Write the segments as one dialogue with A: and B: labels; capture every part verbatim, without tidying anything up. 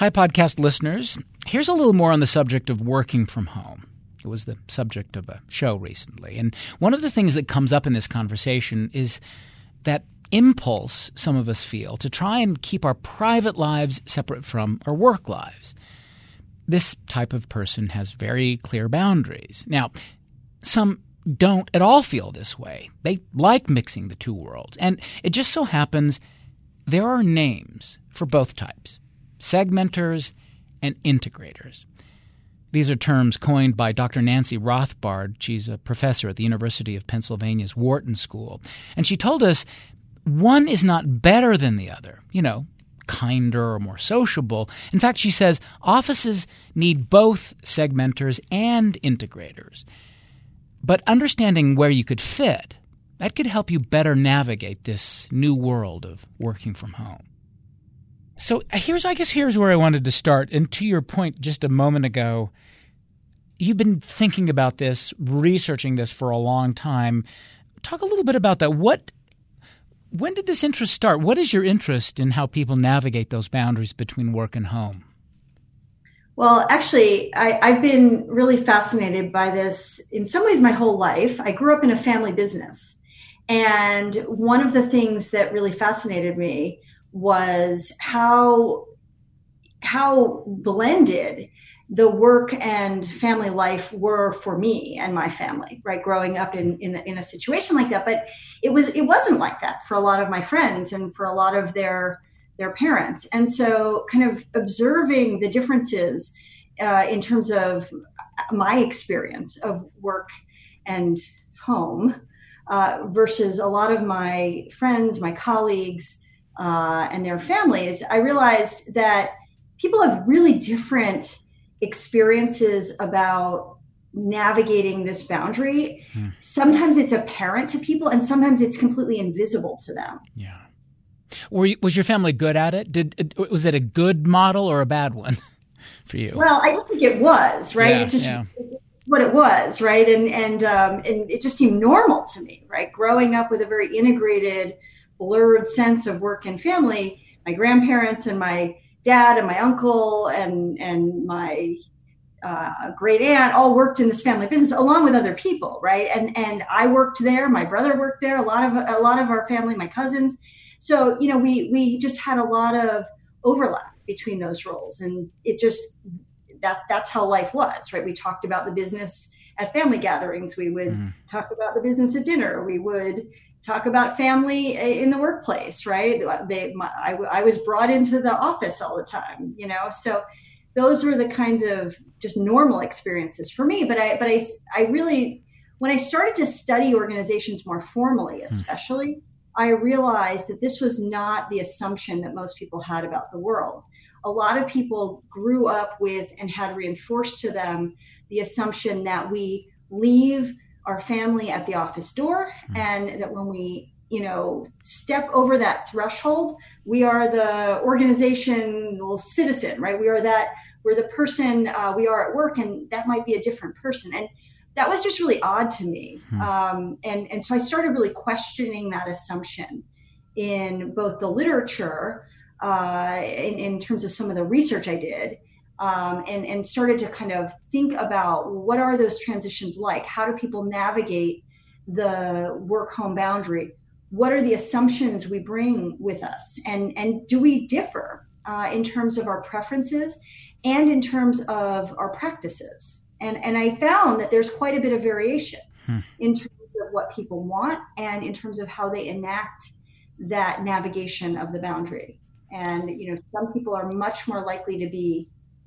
A: Hi, podcast listeners. Here's a little more on the subject of working from home. It was the subject of a show recently. And one of the things that comes up in this conversation is that impulse some of us feel to try and keep our private lives separate from our work lives. This type of person has very clear boundaries. Now, some don't at all feel this way. They like mixing the two worlds. And it just so happens there are names for both types: segmenters and integrators. These are terms coined by Doctor Nancy Rothbard. She's a professor at the University of Pennsylvania's Wharton School. And she told us one is not better than the other, you know, kinder or more sociable. In fact, she says offices need both segmenters and integrators. But understanding where you could fit, that could help you better navigate this new world of working from home. So here's, I guess here's where I wanted to start. And to your point just a moment ago, you've been thinking about this, researching this for a long time. Talk a little bit about that. What, when did this interest start? What is your interest in how people navigate those boundaries between work and home?
B: Well, actually, I, I've been really fascinated by this in some ways my whole life. I grew up in a family business. And one of the things that really fascinated me was how, how blended the work and family life were for me and my family, right? Growing up in, in, in a situation like that. But it was, it wasn't like that for a lot of my friends and for a lot of their their parents. And so kind of observing the differences uh, in terms of my experience of work and home uh, versus a lot of my friends, my colleagues, uh, and their families, I realized that people have really different experiences about navigating this boundary. Hmm. Sometimes it's apparent to people and sometimes it's completely invisible to them.
A: Yeah. Were you, was your family good at it? Did was it a good model or a bad one for you?
B: Well, I just think it was, right?
A: Yeah,
B: it just
A: yeah.
B: what it was, right? And and um, and it just seemed normal to me, right? Growing up with a very integrated, blurred sense of work and family, my grandparents and my dad and my uncle and and my uh, great aunt all worked in this family business along with other people, right? And and I worked there, my brother worked there, a lot of a lot of our family, my cousins. So, you know, we, we just had a lot of overlap between those roles, and it just, that that's how life was, right? We talked about the business at family gatherings. We would mm. talk about the business at dinner. We would talk about family in the workplace, right? They, my, I, I was brought into the office all the time, you know? So those were the kinds of just normal experiences for me. But I, but I, I really, when I started to study organizations more formally, especially, mm. I realized that this was not the assumption that most people had about the world. A lot of people grew up with and had reinforced to them the assumption that we leave our family at the office door mm. and that when we, you know, step over that threshold, we are the organizational citizen, right? We are that, we're the person uh, we are at work, and that might be a different person. And that was just really odd to me. Hmm. Um, and, and so I started really questioning that assumption in both the literature, uh, in, in terms of some of the research I did, um, and, and started to kind of think about what are those transitions like? How do people navigate the work-home boundary? What are the assumptions we bring with us? And, and do we differ uh, in terms of our preferences and in terms of our practices? And and I found that there's quite a bit of variation hmm. in terms of what people want and in terms of how they enact that navigation of the boundary. And, you know, some people are much more likely to be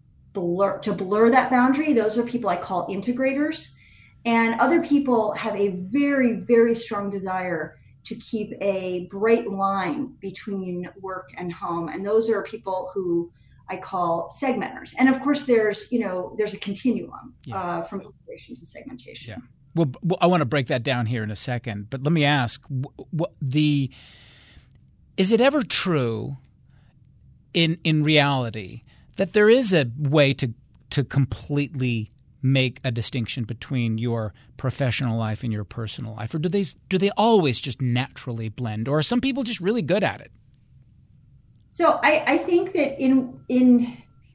B: blur, to blur that boundary. Those are people I call integrators. And other people have a very, very strong desire to keep a bright line between work and home. And those are people who I call segmenters. And of course, there's, you know, there's a continuum yeah. uh, from integration to segmentation.
A: Yeah. Well, I want to break that down here in a second, but let me ask, what the is it ever true in in reality that there is a way to to completely make a distinction between your professional life and your personal life, or do they do they always just naturally blend, or are some people just really good at it?
B: So I, I think that in in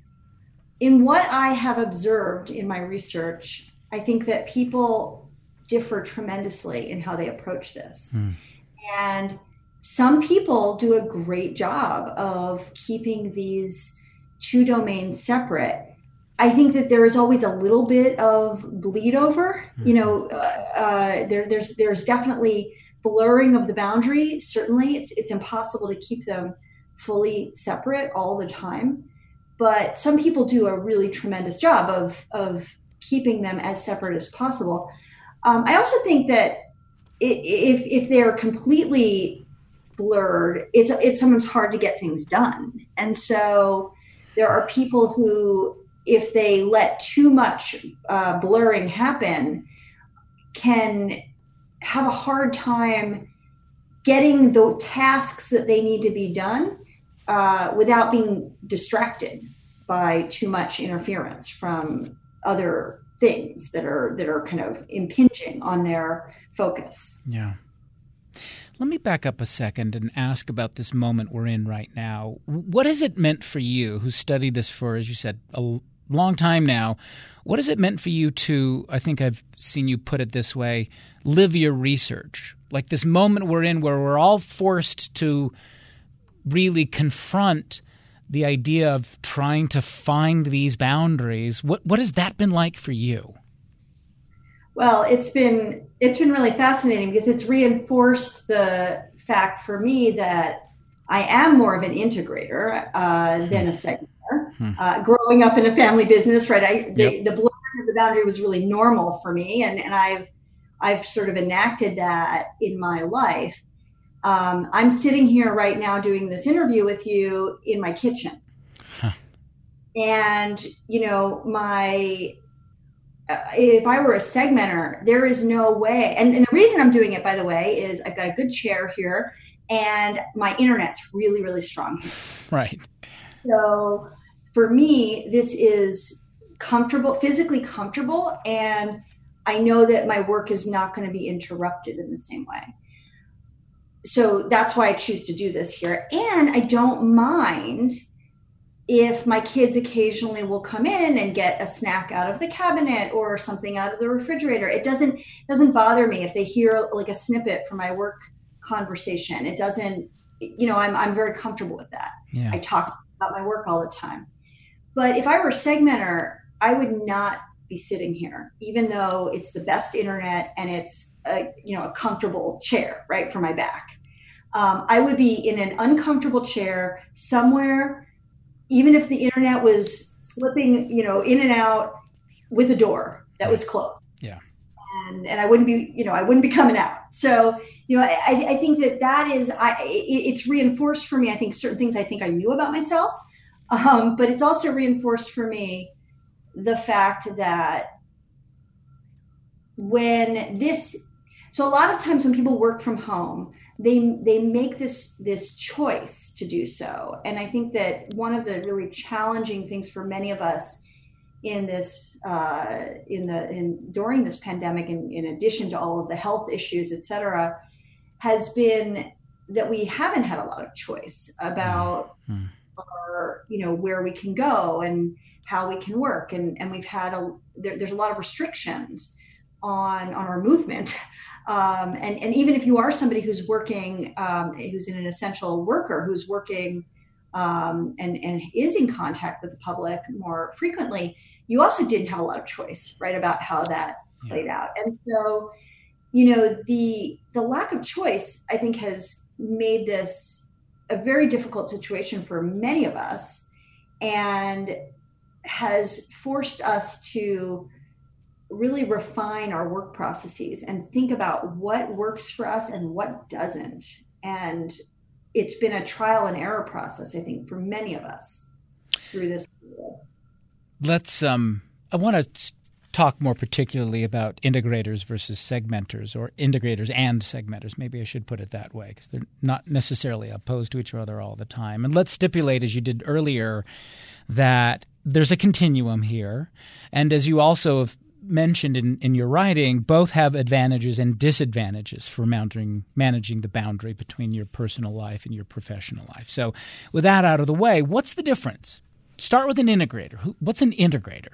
B: in what I have observed in my research, I think that people differ tremendously in how they approach this. Mm. And some people do a great job of keeping these two domains separate. I think that there is always a little bit of bleed over. Mm. You know, uh, uh, there, there's there's definitely blurring of the boundary. Certainly, it's it's impossible to keep them fully separate all the time. But some people do a really tremendous job of of keeping them as separate as possible. Um, I also think that it, if if they're completely blurred, it's it's sometimes hard to get things done. And so there are people who, if they let too much uh, blurring happen, can have a hard time getting the tasks that they need to be done uh, without being distracted by too much interference from other things that are that are kind of impinging on their focus.
A: Yeah. Let me back up a second and ask about this moment we're in right now. What has it meant for you, who studied this for, as you said, a long time now? What has it meant for you to, I think I've seen you put it this way, live your research? Like this moment we're in where we're all forced to really confront the idea of trying to find these boundaries. What what has that been like for you?
B: Well, it's been it's been really fascinating because it's reinforced the fact for me that I am more of an integrator uh, than a segmenter. Hmm. Uh, growing up in a family business, right? I, the, yep. the blurring of the boundary was really normal for me, and, and I've I've sort of enacted that in my life. Um, I'm sitting here right now doing this interview with you in my kitchen, huh. and you know my. Uh, if I were a segmenter, there is no way. And, and the reason I'm doing it, by the way, is I've got a good chair here and my internet's really, really strong here.
A: Right.
B: So for me, this is comfortable, physically comfortable. And I know that my work is not going to be interrupted in the same way. So that's why I choose to do this here. And I don't mind if my kids occasionally will come in and get a snack out of the cabinet or something out of the refrigerator. It doesn't doesn't bother me if they hear like a snippet from my work conversation. It doesn't, you know, I'm I'm very comfortable with that. Yeah. I talk about my work all the time. But if I were a segmenter, I would not be sitting here, even though it's the best internet and it's a, you know, a comfortable chair, right, for my back. Um, I would be in an uncomfortable chair somewhere. Even if the internet was flipping, you know, in and out with a door that was closed.
A: Yeah.
B: And and I wouldn't be, you know, I wouldn't be coming out. So, you know, I, I think that that is, I, it's reinforced for me. I think certain things I think I knew about myself, um, but it's also reinforced for me the fact that when this, so a lot of times when people work from home, they they make this this choice to do so. And I think that one of the really challenging things for many of us in this uh, in the in during this pandemic, in, in addition to all of the health issues, et cetera, has been that we haven't had a lot of choice about mm-hmm. our, you know, where we can go and how we can work. And, and we've had a there, there's a lot of restrictions on on our movement. Um, and, and even if you are somebody who's working, um, who's an essential worker, who's working um, and, and is in contact with the public more frequently, you also didn't have a lot of choice, right, about how that yeah. played out. And so, you know, the the lack of choice, I think, has made this a very difficult situation for many of us and has forced us to really refine our work processes and think about what works for us and what doesn't. And it's been a trial and error process, I think, for many of us through this period.
A: Let's, um, I want to talk more particularly about integrators versus segmenters, or integrators and segmenters. Maybe I should put it that way, because they're not necessarily opposed to each other all the time. And let's stipulate, as you did earlier, that there's a continuum here. And as you also have mentioned in, in your writing, both have advantages and disadvantages for mounting, managing the boundary between your personal life and your professional life. So with that out of the way, what's the difference start with an integrator. Who, what's an integrator?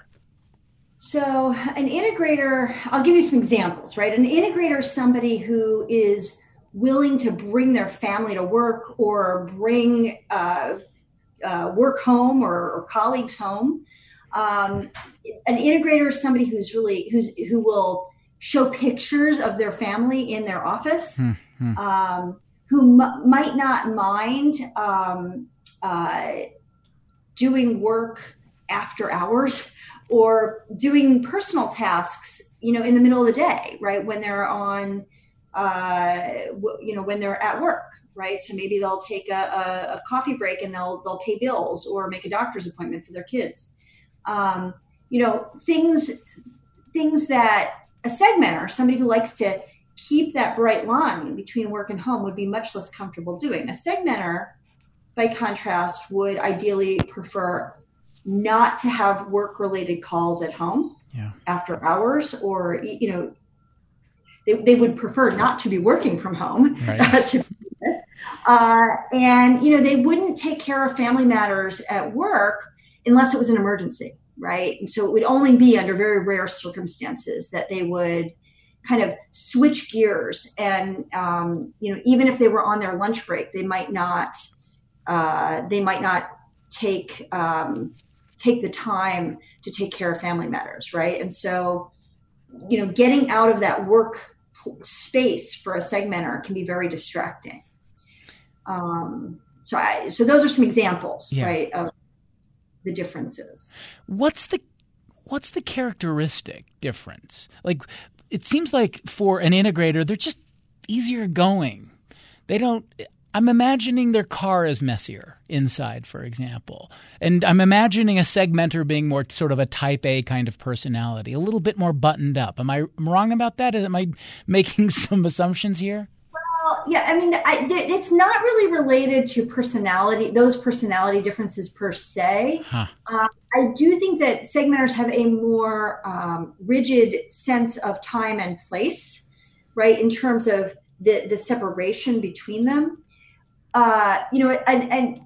B: So an integrator, I'll give you some examples, right? An integrator is somebody who is willing to bring their family to work or bring uh, uh, work home or, or colleagues home. Um, an integrator is somebody who's really, who's, who will show pictures of their family in their office, mm-hmm. um, who m- might not mind um, uh, doing work after hours or doing personal tasks, you know, in the middle of the day, right? When they're on, uh, w- you know, when they're at work, right? So maybe they'll take a, a, a coffee break and they'll they'll pay bills or make a doctor's appointment for their kids. Um, you know, things things that a segmenter, somebody who likes to keep that bright line between work and home, would be much less comfortable doing. A segmenter, by contrast, would ideally prefer not to have work-related calls at home yeah. after hours, or, you know, they, they would prefer not to be working from home. Right. Uh, to, uh, and, you know, they wouldn't take care of family matters at work unless it was an emergency, right? And so it would only be under very rare circumstances that they would kind of switch gears. And, um, you know, even if they were on their lunch break, they might not, uh, they might not take, um, take the time to take care of family matters, right? And so, you know, getting out of that work space for a segmenter can be very distracting. Um, so, I, so those are some examples, yeah. right, of the differences.
A: What's the what's the characteristic difference? Like, it seems like for an integrator, they're just easier going. They don't. I'm imagining their car is messier inside, for example. And I'm imagining a segmenter being more sort of a type A kind of personality, a little bit more buttoned up. Am I wrong about that? Am I making some assumptions here?
B: Well, yeah, I mean, I, it's not really related to personality, those personality differences per se. Huh. Uh, I do think that segmenters have a more um, rigid sense of time and place, right, in terms of the, the separation between them. Uh, you know, an, an,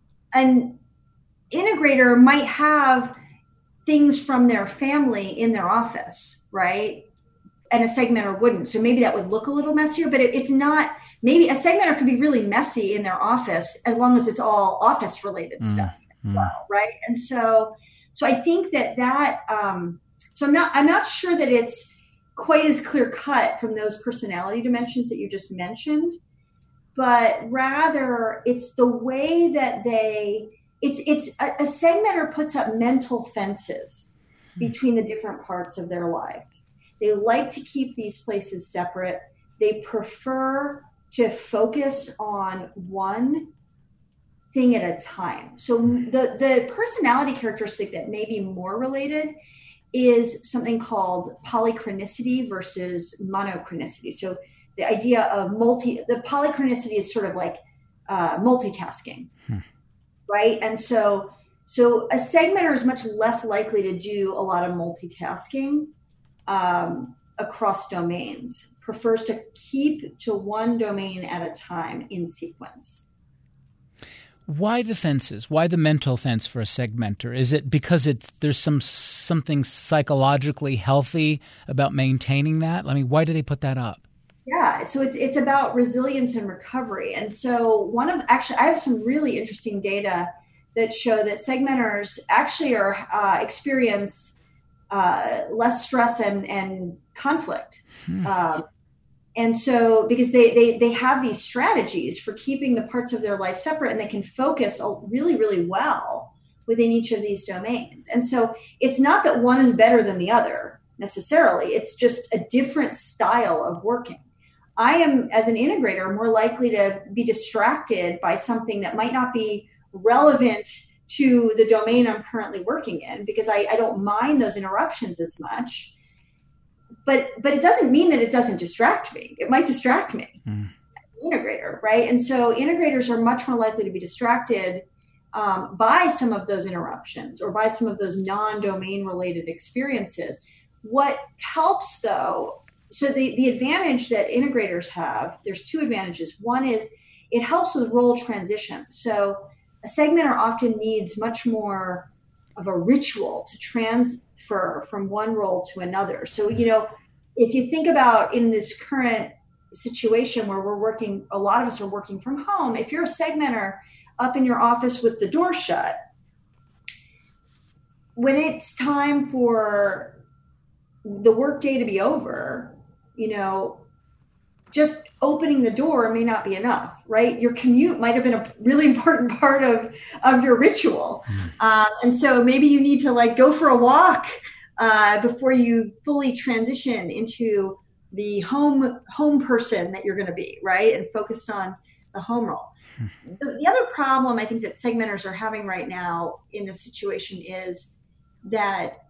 B: an integrator might have things from their family in their office, right? And a segmenter wouldn't. So maybe that would look a little messier, but it, it's not. Maybe a segmenter could be really messy in their office as long as it's all office related mm, stuff, mm. well, right? And so, so I think that that. Um, so I'm not. I'm not sure that it's quite as clear cut from those personality dimensions that you just mentioned. But rather it's the way that they, it's, it's a, a segmenter puts up mental fences between the different parts of their life. They like to keep these places separate. They prefer to focus on one thing at a time. So the, the personality characteristic that may be more related is something called polychronicity versus monochronicity. So the idea of multi, the polychronicity is sort of like uh, multitasking, hmm. right? And so, so a segmenter is much less likely to do a lot of multitasking um, across domains, prefers to keep to one domain at a time in sequence.
A: Why the fences? Why the mental fence for a segmenter? Is it because it's there's some something psychologically healthy about maintaining that? I mean, why do they put that up?
B: Yeah, so it's it's about resilience and recovery. And so one of actually, I have some really interesting data that show that segmenters actually are uh, experience uh, less stress and and conflict. Hmm. Um, and so because they, they they have these strategies for keeping the parts of their life separate, and they can focus really, really well within each of these domains. And so it's not that one is better than the other necessarily. It's just a different style of working. I am, as an integrator, more likely to be distracted by something that might not be relevant to the domain I'm currently working in, because I, I don't mind those interruptions as much. But but it doesn't mean that it doesn't distract me. It might distract me, mm. as an integrator, right? And so integrators are much more likely to be distracted um, by some of those interruptions or by some of those non-domain related experiences. What helps, though, so the, the advantage that integrators have, there's two advantages. One is it helps with role transition. So a segmenter often needs much more of a ritual to transfer from one role to another. So, you know, if you think about in this current situation where we're working, a lot of us are working from home. If you're a segmenter up in your office with the door shut, when it's time for the workday to be over, you know, just opening the door may not be enough, right? Your commute might have been a really important part of, of your ritual. Mm. Uh, and so maybe you need to like go for a walk uh, before you fully transition into the home home person that you're going to be, right? And focused on the home role. Mm. The, the other problem I think that segmenters are having right now in this situation is that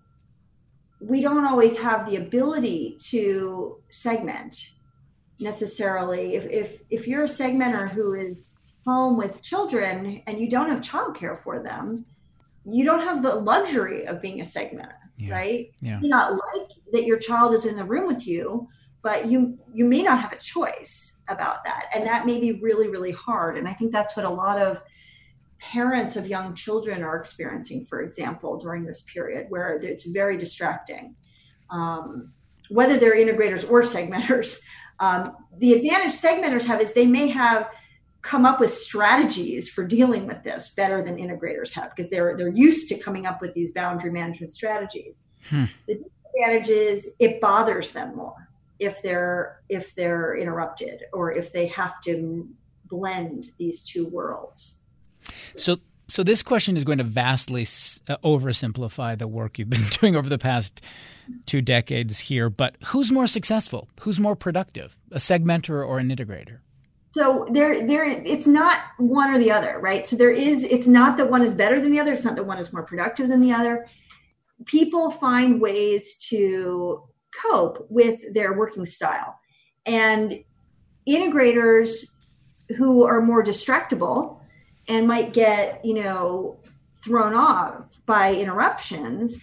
B: we don't always have the ability to segment necessarily. If, if if you're a segmenter who is home with children and you don't have childcare for them, you don't have the luxury of being a segmenter, yeah. right? Yeah. You not like that your child is in the room with you, but you you may not have a choice about that. And that may be really, really hard. And I think that's what a lot of parents of young children are experiencing, for example, during this period where it's very distracting. Um, whether they're integrators or segmenters, um, the advantage segmenters have is they may have come up with strategies for dealing with this better than integrators have, because they're they're used to coming up with these boundary management strategies. Hmm. The disadvantage is it bothers them more if they're if they're interrupted or if they have to blend these two worlds.
A: So so this question is going to vastly uh, oversimplify the work you've been doing over the past two decades here, but who's more successful? Who's more productive, a segmenter or an integrator?
B: So there, there, it's not one or the other, right? So there is, it's not that one is better than the other. It's not that one is more productive than the other. People find ways to cope with their working style. And integrators who are more distractible and might get, you know, thrown off by interruptions,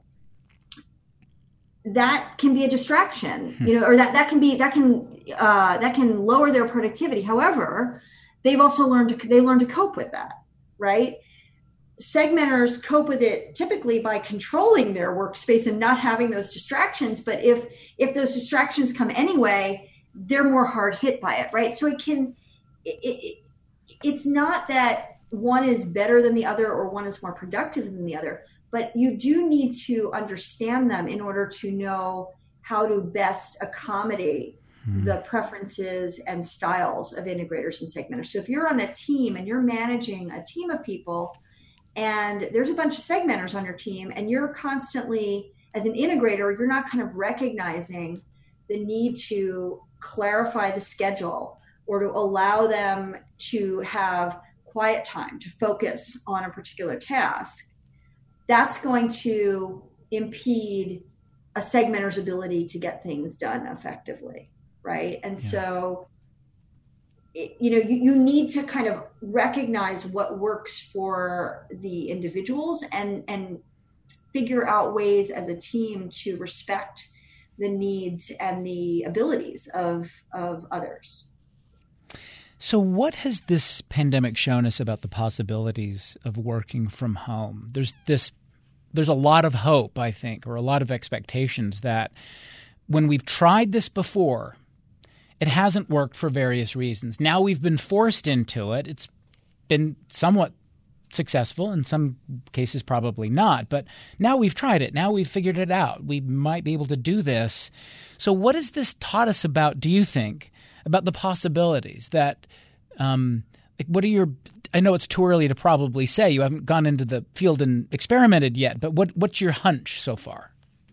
B: that can be a distraction, you know, or that, that can be, that can, uh, that can lower their productivity. However, they've also learned to, they learn to cope with that, right? Segmenters cope with it typically by controlling their workspace and not having those distractions. But if, if those distractions come anyway, they're more hard hit by it, right? So it can, it, it, it's not that one is better than the other or one is more productive than the other, but you do need to understand them in order to know how to best accommodate hmm. the preferences and styles of integrators and segmenters. So if you're on a team and you're managing a team of people and there's a bunch of segmenters on your team and you're constantly, as an integrator, you're not kind of recognizing the need to clarify the schedule or to allow them to have quiet time to focus on a particular task, that's going to impede a segmenter's ability to get things done effectively, right? And yeah. so, it, you know, you, you need to kind of recognize what works for the individuals and, and figure out ways as a team to respect the needs and the abilities of, of others.
A: So what has this pandemic shown us about the possibilities of working from home? There's this, there's a lot of hope, I think, or a lot of expectations that when we've tried this before, it hasn't worked for various reasons. Now we've been forced into it. It's been somewhat successful, in some cases probably not, but now we've tried it. Now we've figured it out. We might be able to do this. So what has this taught us about, do you think, about the possibilities that, um, like, what are your, I know it's too early to probably say, you haven't gone into the field and experimented yet, but what, what's your hunch so far?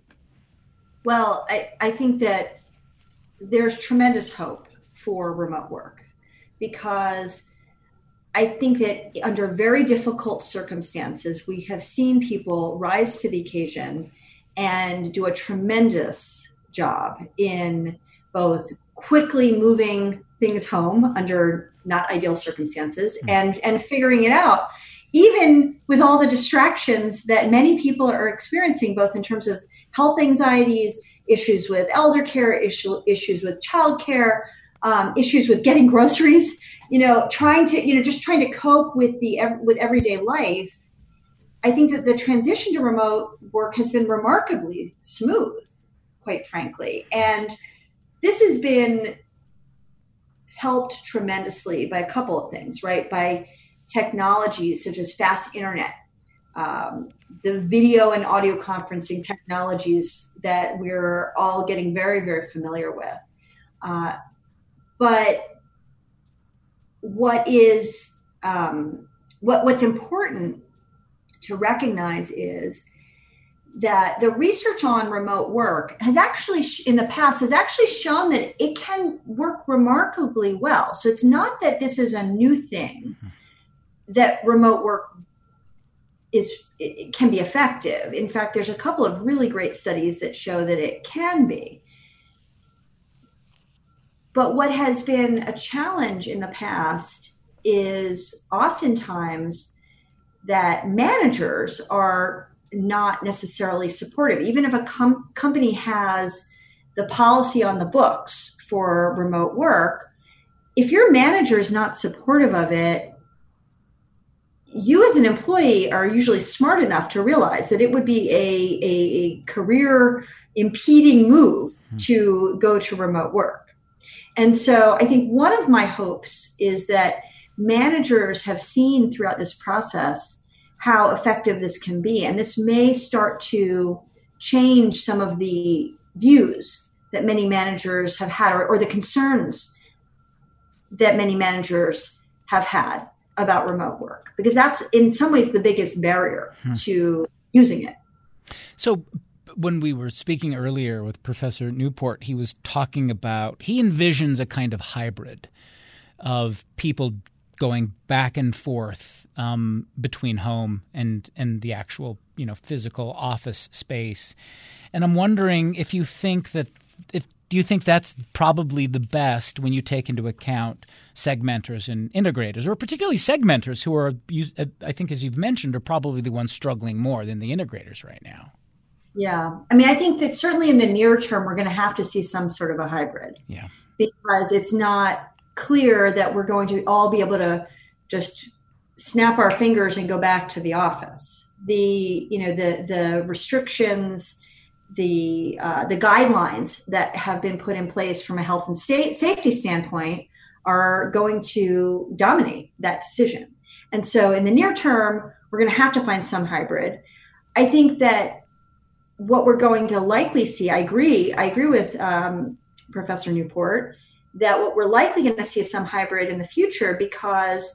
B: Well, I, I think that there's tremendous hope for remote work because I think that under very difficult circumstances, we have seen people rise to the occasion and do a tremendous job in both quickly moving things home under not ideal circumstances mm-hmm. and, and figuring it out, even with all the distractions that many people are experiencing, both in terms of health anxieties, issues with elder care, issue, issues with childcare, um, issues with getting groceries, you know, trying to, you know, just trying to cope with the, with everyday life. I think that the transition to remote work has been remarkably smooth, quite frankly. And this has been helped tremendously by a couple of things, right? By technologies such as fast internet, um, the video and audio conferencing technologies that we're all getting very, very familiar with. Uh, but what is um, what what's important to recognize is that the research on remote work has actually, in the past, has actually shown that it can work remarkably well. So it's not that this is a new thing, that remote work is it can be effective. In fact, there's a couple of really great studies that show that it can be. But what has been a challenge in the past is oftentimes that managers are not necessarily supportive. Even if a com- company has the policy on the books for remote work, if your manager is not supportive of it, you as an employee are usually smart enough to realize that it would be a, a, a career impeding move mm-hmm. to go to remote work. And so I think one of my hopes is that managers have seen throughout this process how effective this can be. And this may start to change some of the views that many managers have had, or, or the concerns that many managers have had about remote work, because that's in some ways the biggest barrier hmm. to using it.
A: So when we were speaking earlier with Professor Newport, he was talking about, he envisions a kind of hybrid of people going back and forth um, between home and, and the actual, you know, physical office space. And I'm wondering if you think that, if do you think that's probably the best when you take into account segmenters and integrators, or particularly segmenters who are, I think as you've mentioned, are probably the ones struggling more than the integrators right now?
B: Yeah. I mean, I think that certainly in the near term, we're going to have to see some sort of a hybrid.
A: Yeah.
B: Because it's not clear that we're going to all be able to just snap our fingers and go back to the office. The, you know, the, the restrictions, the, uh, the guidelines that have been put in place from a health and state safety standpoint are going to dominate that decision. And so in the near term, we're going to have to find some hybrid. I think that what we're going to likely see, I agree, I agree with um, Professor Newport, that what we're likely going to see is some hybrid in the future, because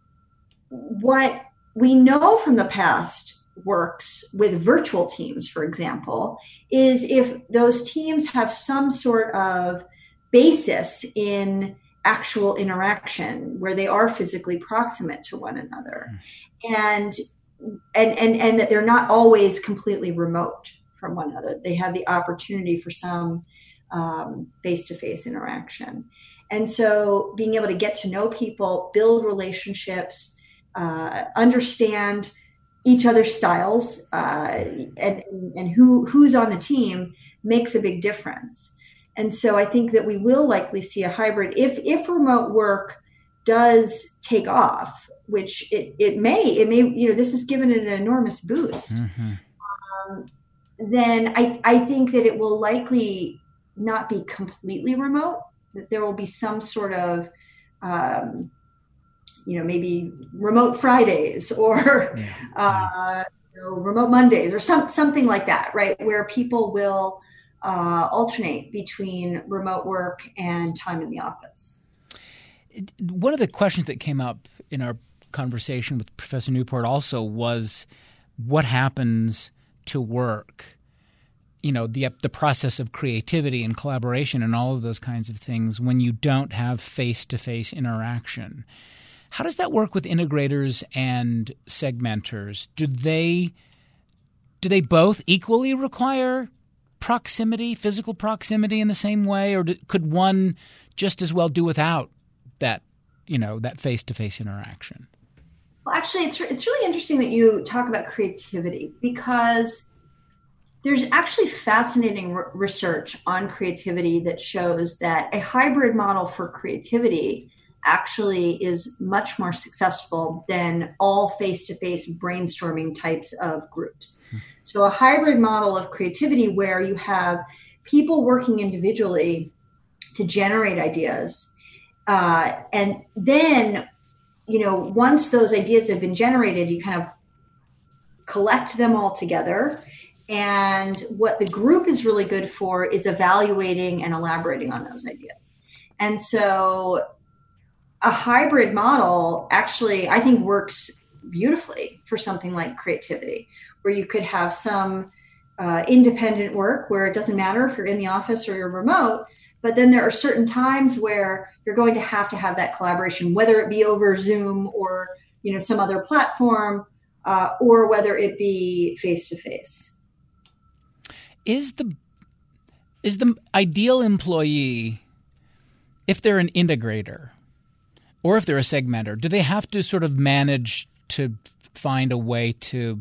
B: what we know from the past works with virtual teams, for example, is if those teams have some sort of basis in actual interaction where they are physically proximate to one another, mm. and, and, and, and that they're not always completely remote from one another. They have the opportunity for some um, face-to-face interaction. And so being able to get to know people, build relationships, uh, understand each other's styles, uh, and, and who, who's on the team makes a big difference. And so I think that we will likely see a hybrid if, if remote work does take off, which it, it may, it may, you know, this has given it an enormous boost. Mm-hmm. Um, then I, I think that it will likely not be completely remote, that there will be some sort of, um, you know, maybe remote Fridays or yeah, yeah. Uh, you know, remote Mondays or some, something like that, right? Where people will uh, alternate between remote work and time in the office.
A: One of the questions that came up in our conversation with Professor Newport also was what happens to work, you know, the the process of creativity and collaboration and all of those kinds of things when you don't have face-to-face interaction. How does that work with integrators and segmenters? Do they do they both equally require proximity, physical proximity in the same way, or do, could one just as well do without that, you know, that face-to-face interaction?
B: Well, actually, it's it's really interesting that you talk about creativity, because there's actually fascinating re- research on creativity that shows that a hybrid model for creativity actually is much more successful than all face-to-face brainstorming types of groups. Hmm. So a hybrid model of creativity where you have people working individually to generate ideas. Uh, and then, you know, once those ideas have been generated, you kind of collect them all together. And what the group is really good for is evaluating and elaborating on those ideas. And so a hybrid model actually, I think, works beautifully for something like creativity, where you could have some uh, independent work where it doesn't matter if you're in the office or you're remote, but then there are certain times where you're going to have to have that collaboration, whether it be over Zoom or, you know, some other platform, uh, or whether it be face-to-face.
A: Is the is the ideal employee, if they're an integrator or if they're a segmenter, do they have to sort of manage to find a way to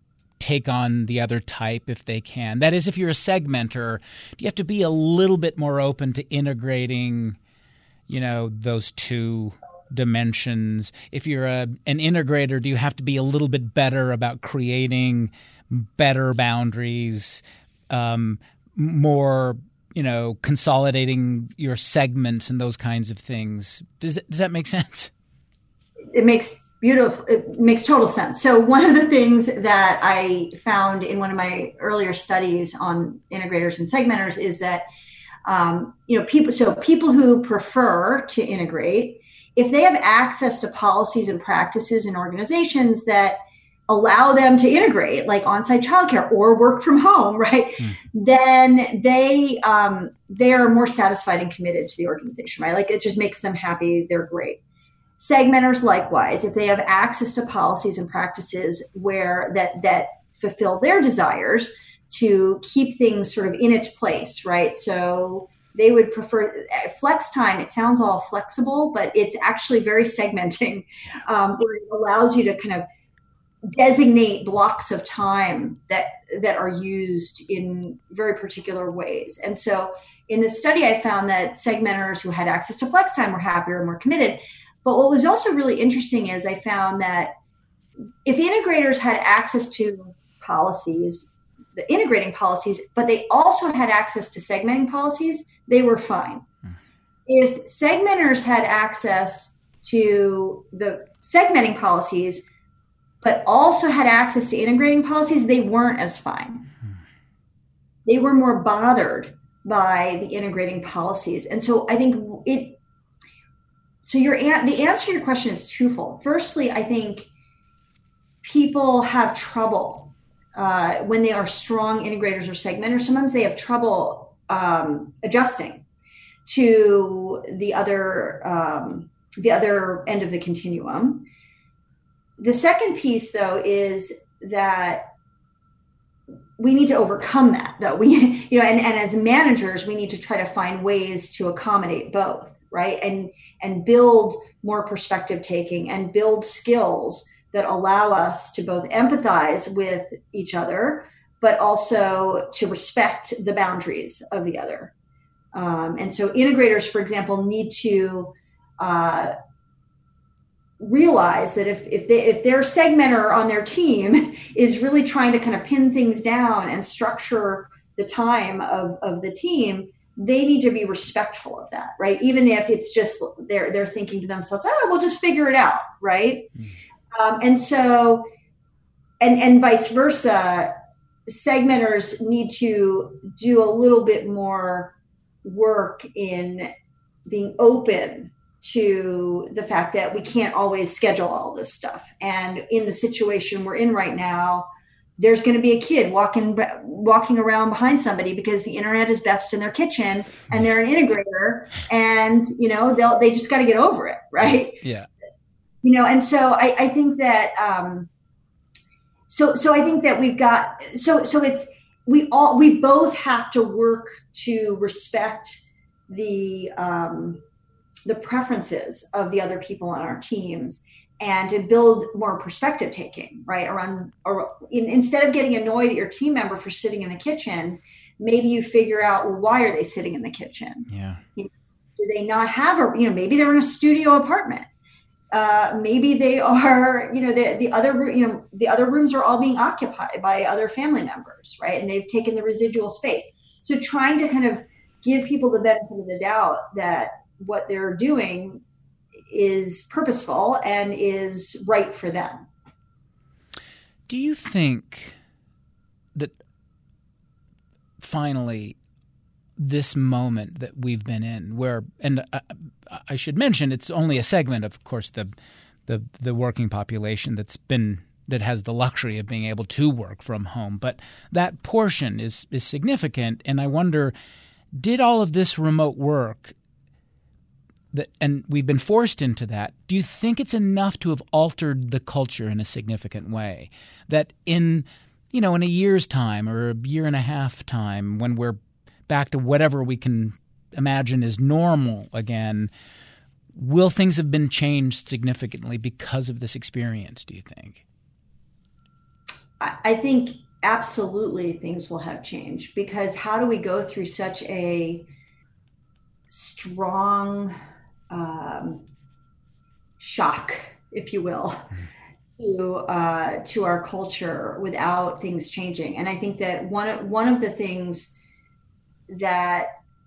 A: take on the other type if they can? That is, if you're a segmenter, do you have to be a little bit more open to integrating, you know, those two dimensions? If you're a, an integrator, do you have to be a little bit better about creating better boundaries, um, more, you know, consolidating your segments and those kinds of things? Does it, does that make sense?
B: It makes beautiful. It makes total sense. So one of the things that I found in one of my earlier studies on integrators and segmenters is that, um, you know, people, so people who prefer to integrate, if they have access to policies and practices in organizations that allow them to integrate, like on-site childcare or work from home, right? Mm. Then they um, they are more satisfied and committed to the organization, right? Like it just makes them happy. They're great. Segmenters, likewise, if they have access to policies and practices where that that fulfill their desires to keep things sort of in its place, right? So they would prefer flex time. It sounds all flexible, but it's actually very segmenting, um, where it allows you to kind of designate blocks of time that that are used in very particular ways. And so in the study, I found that segmenters who had access to flex time were happier and more committed. But what was also really interesting is I found that if integrators had access to policies, the integrating policies, but they also had access to segmenting policies, they were fine. Mm. If segmenters had access to the segmenting policies, but also had access to integrating policies, they weren't as fine. Mm. They were more bothered by the integrating policies. And so I think it, so your the answer to your question is twofold. Firstly, I think people have trouble uh, when they are strong integrators or segmenters. Sometimes they have trouble um, adjusting to the other um, the other end of the continuum. The second piece, though, is that we need to overcome that, though. We, you know, and, and as managers, we need to try to find ways to accommodate both, right? And and build more perspective taking and build skills that allow us to both empathize with each other, but also to respect the boundaries of the other. Um, and so integrators, for example, need to uh, realize that if if they if their segmenter on their team is really trying to kind of pin things down and structure the time of, of the team, they need to be respectful of that, right? Even if it's just they're they're thinking to themselves, oh, we'll just figure it out, right? Mm. Um, and so, and and vice versa, segmenters need to do a little bit more work in being open to the fact that we can't always schedule all this stuff. And in the situation we're in right now, there's going to be a kid walking walking around behind somebody because the internet is best in their kitchen and they're an integrator, and you know they'll they just got to get over it, right?
A: Yeah.
B: You know, and so I, I think that um, so so I think that we've got so so it's we all we both have to work to respect the um, the preferences of the other people on our teams, and to build more perspective taking, right? Around, or in, instead of getting annoyed at your team member for sitting in the kitchen, maybe you figure out, well, why are they sitting in the kitchen?
A: Yeah.
B: You know, Do they not have a, you know, maybe they're in a studio apartment. Uh, maybe they are, you know, the, the other, you know, the other rooms are all being occupied by other family members, right? And they've taken the residual space. So trying to kind of give people the benefit of the doubt that what they're doing is purposeful and is right for them.
A: Do you think that finally this moment that we've been in where, and I, I should mention it's only a segment of, of course, the, the the working population that's been that has the luxury of being able to work from home, but that portion is is significant. And I wonder, did all of this remote work that, and we've been forced into that, do you think it's enough to have altered the culture in a significant way? That in, you know, in a year's time or a year and a half time, when we're back to whatever we can imagine is normal again, will things have been changed significantly because of this experience, do you think?
B: I think absolutely things will have changed, because how do we go through such a strong um, shock, if you will, to uh, to our culture without things changing? And I think that one one of the things that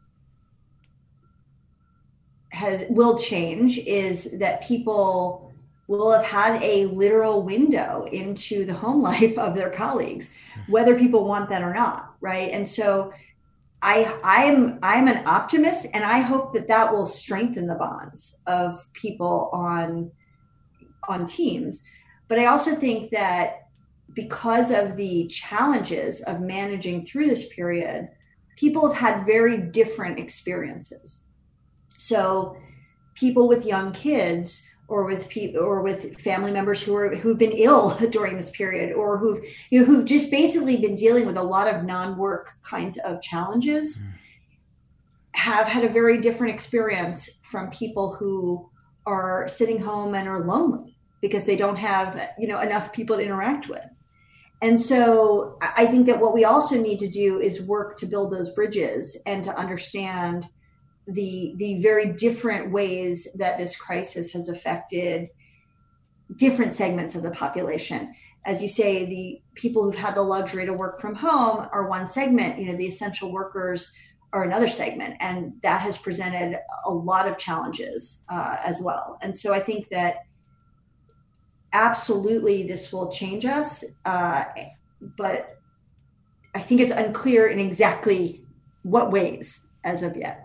B: has will change is that people will have had a literal window into the home life of their colleagues, whether people want that or not, right? And so I I'm I'm an optimist, and I hope that that will strengthen the bonds of people on on teams. But I also think that because of the challenges of managing through this period, people have had very different experiences. So people with young kids, or with people, or with family members who are who've been ill during this period, or who've you know who've just basically been dealing with a lot of non-work kinds of challenges, mm. have had a very different experience from people who are sitting home and are lonely because they don't have you know enough people to interact with. And so I think that what we also need to do is work to build those bridges and to understand the the very different ways that this crisis has affected different segments of the population. As you say, the people who've had the luxury to work from home are one segment, you know, the essential workers are another segment, and that has presented a lot of challenges uh, as well. And so I think that absolutely this will change us, uh, but I think it's unclear in exactly what ways as of yet.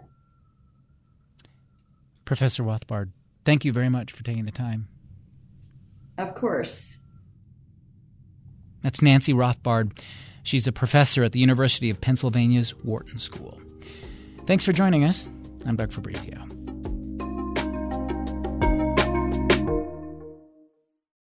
A: Professor Rothbard, thank you very much for taking the time.
B: Of course.
A: That's Nancy Rothbard. She's a professor at the University of Pennsylvania's Wharton School. Thanks for joining us. I'm Doug Fabrizio.